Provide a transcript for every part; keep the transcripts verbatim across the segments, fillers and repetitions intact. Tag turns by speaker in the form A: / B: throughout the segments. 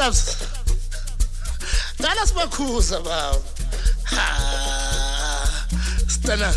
A: Ekazi. Dala sibakhuza bawo. Ha. Stana.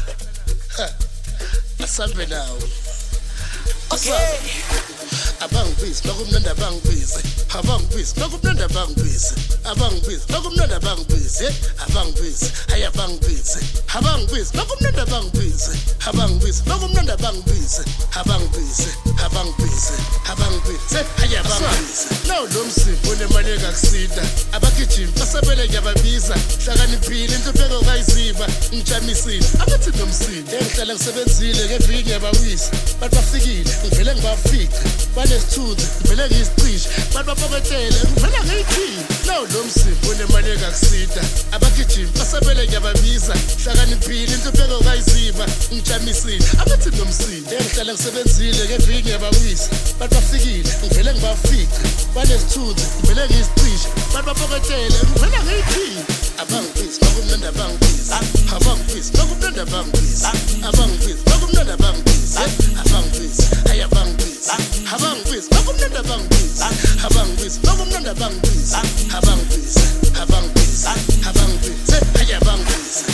A: Asambe nawo.
B: Okay.
A: Abangibisi nokumnanda abangibisi abangibisi nokumnanda abangibisi abangibisi nokumnanda abangibisi abangibisi hayi abangibisi abangibisi nokumnanda abangibisi abangibisi nokumnanda abangibisi abangibisi abangibisi abangibisi hayi abangibisi nawo lo msipho unemali ekakusida abagijimi basebele ngiyababiza hlakaniphile into pheko kayiziba ngijamisile abathi nomsindi engihlala ngisebenzile ngeviki ngiyabawisa bathi bafikile ngivele ngibafika banesithunzi ngivele ngisicishe bathi bapokotele ngivele ngiyikhiphe nawo lo msipho unemali ekakusida abagijimi basebele ngiyababiza hlakaniphile into pheko kayiziba ngijamisile abathi nomsindi engihlala ngisebenzile ngeviki ngiyabawisa bathi bafikile ngivele ngibafika banesithunzi ngivele ngisicishe bathi bapokotele ngivele ngiyikhiphe abangibisi nokumnanda abangibisi abangibisi nokumnanda abangibisi abangibisi nokumnanda abangibisi abangibisi hayi abangibisi abangibisi nokumnanda abangibisi abangibisi nokumnanda abangibisi abangibisi abangibisi abangibisi hayi abangibisi.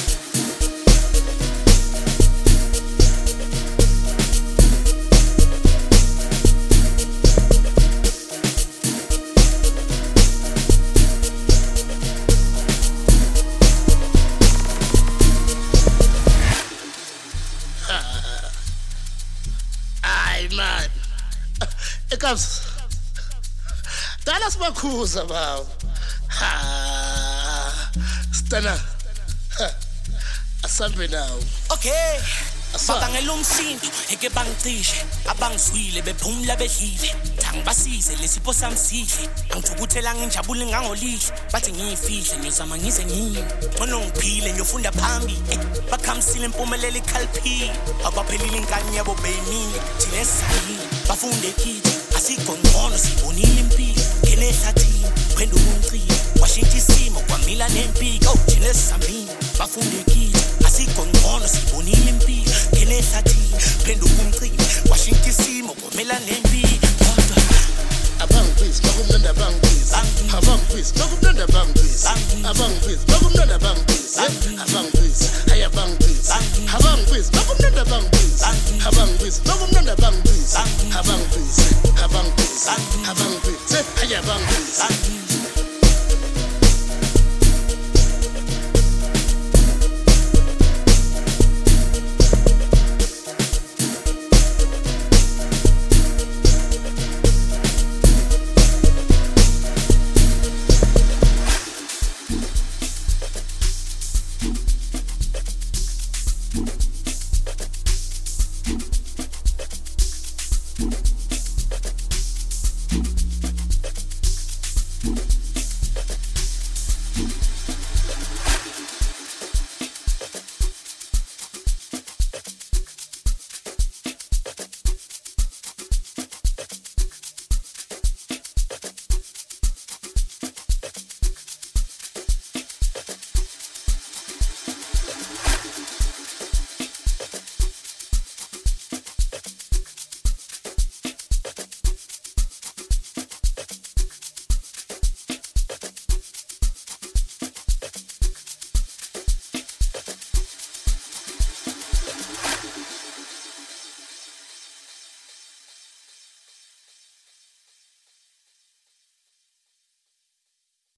A: Man, Ekazi. Dala sibakhuza bawo. Ha. Stana. Asambe nawo.
B: Okay. Babangela umsindo eke bangicishe abangiswile bephumula behlile ngibasize lesipho samsihle angithukuthela nginjabule ngangolihle bathi ngiyifihle ngizama ngize ngini ngono ngiphile ngiyofunda phambili bakhamsile impumelelo ikhalphile abaphelile inkani yabo beyimile thina esayile bafunde kithi asikho ngcono sibonile impilo ngene ehlathini phenduka umcilo washintsha isimo kwamila nempiko thina esamile bafunde kithi asikho ngcono sibonile impilo ngene ehlathini phenduka umcilo washintsha isimo kwamila nempiko
A: abangibisi nokumnanda abangibisi abangibisi nokumnanda abangibisi abangibisi nokumnanda abangibisi